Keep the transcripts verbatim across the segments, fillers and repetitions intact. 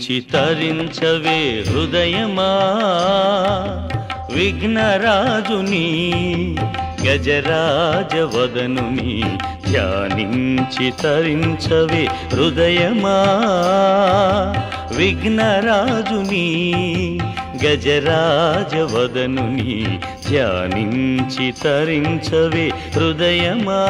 ధ్యానించి తరించవే హృదయమా విఘ్నరాజుని గజరాజవదనుని ధ్యానించి తరించవే హృదయమా విఘ్నరాజుని గజరాజవదనుని ధ్యానించి తరించవే హృదయమా.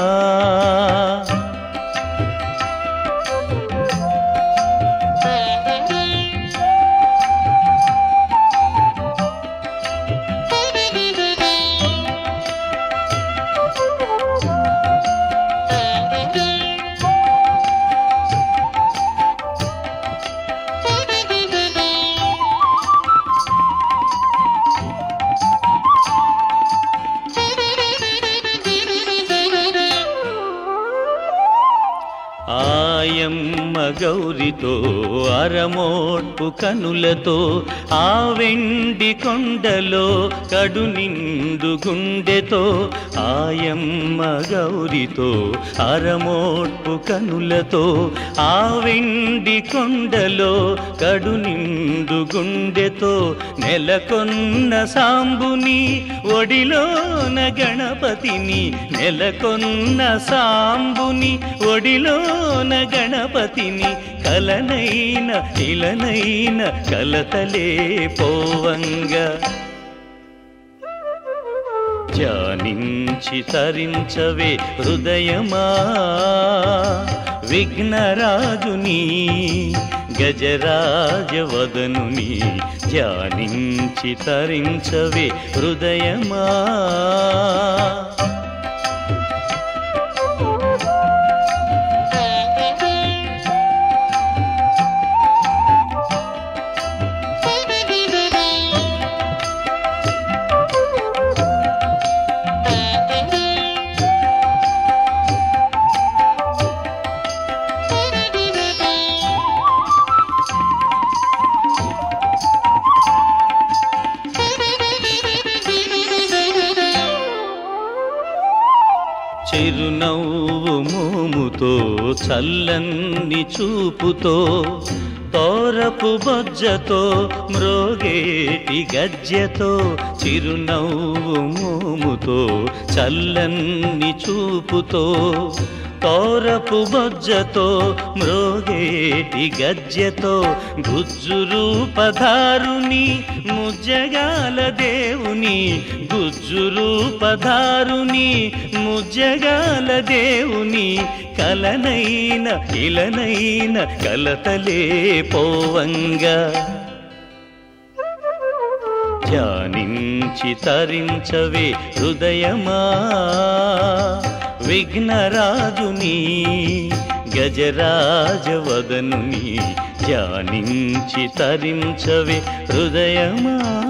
ఆయమ్మ గౌరితో అరమోట్పు కనులతో ఆ వెండి కొండలో కడు నిండు గుండెతో ఆయమ్మ గౌరితో అరమోట్పు కనులతో ఆ వెండి కొండలో కడు నిండు గుండెతో నెలకొన్న సాంబుని ఒడిలోన గణపతిని నెలకొన్న సాంబుని ఒడిలో గణపతిని కలనైన ఇలనైన కలతలే పోవంగా ధ్యానించి తరించవే హృదయమా విఘ్నరాజుని గజరాజవదనుని ధ్యానించి తరించవే హృదయమా. చిరునవ్వు మోముతో చల్లని చూపుతో తోరపు బొజ్జతో మ్రోగేటి గజ్జెతో చిరునవ్వు మోముతో చల్లని చూపుతో తోరపు బొజ్జతో మ్రోగేటి గజ్జెతో గుజ్జు రూపధారుని ముజ్జగాల దేవుని గుజ్జు రూపధారుని ముజ్జగాల దేవుని కలనైన ఇలనైన కలతలే పోవంగా ధ్యానించి తరించవే హృదయమా విఘ్నరాజుని గజరాజవదనుని ధ్యానించి తరించవే హృదయమా.